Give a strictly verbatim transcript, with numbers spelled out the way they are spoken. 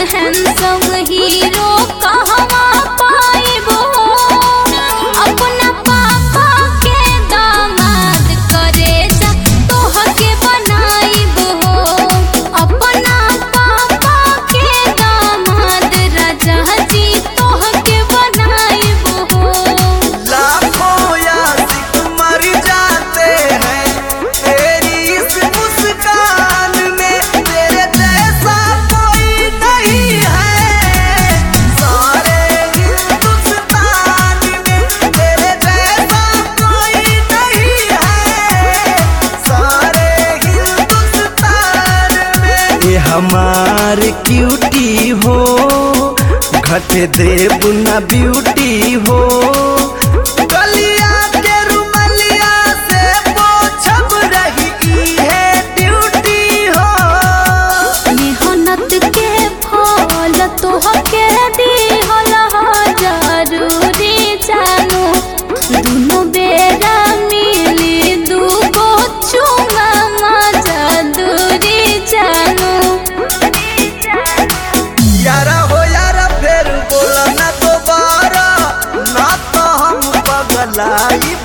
Handsome hero कहवा पाइबो अपना पापा के दामाद करे जा तोहके बनाइबो अपना पापा के दामाद राजा जी तोहके बनाइबो। लाखों यासिक मर जाते हैं तेरी इस मुस्कान में, तेरे जैसा कोई नहीं है सारे हिंदुस्तान में, तेरे जैसा कोई नहीं है सारे हिंदुस्तान में। ये हमार क्यूटी हो घट देव न ब्यूटी हो, गलिया के रुमलिया से पोछब रही है ड्यूटी हो। मेहनत के फल तोहके दिहल जरूरी जानू दुनो बेरा मिली दूगो चुमा मजा दूरी जानू। यारा हो यारा फिर बोला ना दोबारा, ना तो हम पगलाई